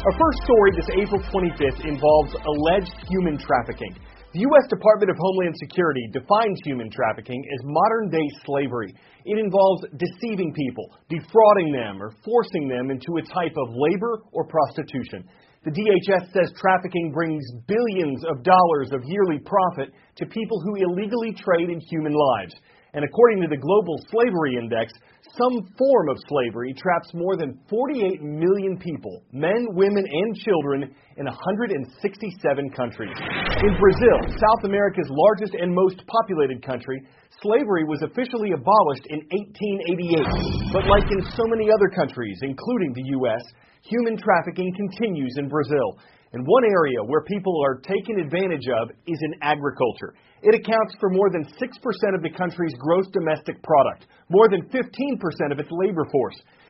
Our first story this April 25th involves alleged human trafficking. The U.S. Department of Homeland Security defines human trafficking as modern-day slavery. It involves deceiving people, defrauding them, or forcing them into a type of labor or prostitution. The DHS says trafficking brings billions of dollars of yearly profit to people who illegally trade in human lives. And according to the Global Slavery Index, some form of slavery traps more than 48 million people, men, women, and children, in 167 countries. In Brazil, South America's largest and most populated country, slavery was officially abolished in 1888. But like in so many other countries, including the U.S., human trafficking continues in Brazil. And one area where people are taken advantage of is in agriculture. It accounts for more than 6% of the country's gross domestic product, more than 15% of its labor force.